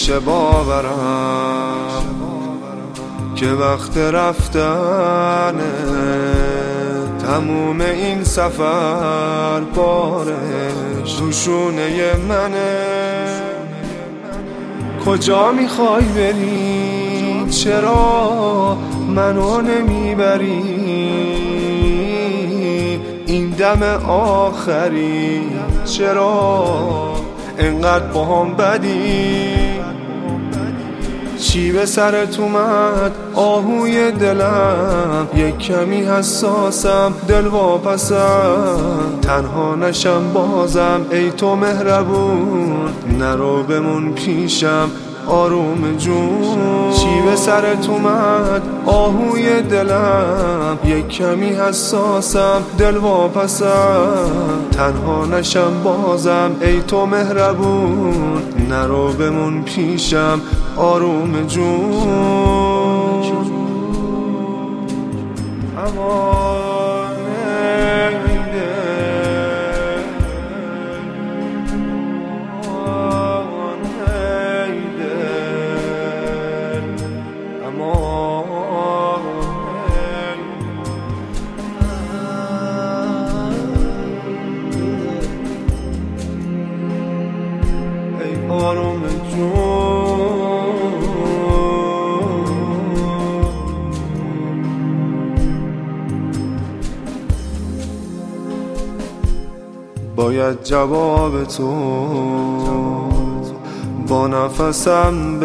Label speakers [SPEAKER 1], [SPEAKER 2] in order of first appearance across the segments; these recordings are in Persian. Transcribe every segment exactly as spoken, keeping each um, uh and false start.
[SPEAKER 1] نمیشه باورم که وقت رفتنه، تموم این سفر بارش روشونه منه. کجا میخوای بری؟ چرا منو نمیبری؟ این دم آخری چرا انقدر با هم بدی؟ چی به سرت اومد آهوی دلم؟ یک کمی حساسم، دل واپسم، تنها نشم بازم ای تو مهربون، نرو بمون پیشم آروم جون. چی به سرت اومد آهوی دلم؟ یک کمی حساسم، دل واپسم، تنها نشم بازم ای تو مهربون، نرو بمون پیشم آروم جون. امان نیده امان نیده امان نیده ای آروم جون. باید جواب تو با نفسم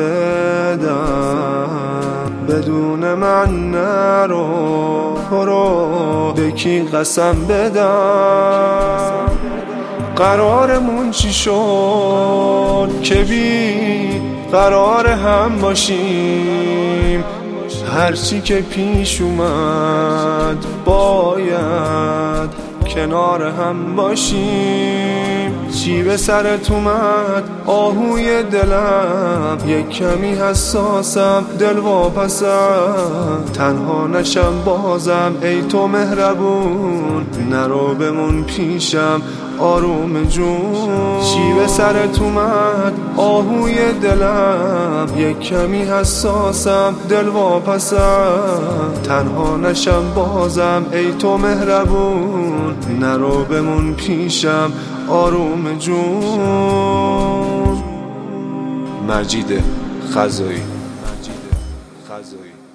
[SPEAKER 1] بدم، بدون من نرو، تو رو به کی قسم بدم؟ قرارمون چی شد که بی قرار هم باشیم؟ هرچی که پیش اومد باید کنار هم باشیم. چی به سرت اومد آهوی دلم؟ یک کمی حساسم، دل واپسم، تنها نشم بازم ای تو مهربون، نرو بمون پیشم آروم جون. چی به سرت اومد آهوی دلم؟ یک کمی حساسم، دل واپسم، تنها نشم بازم ای تو مهربون، نرو بمون پیشم آروم جون. مجید خزایی.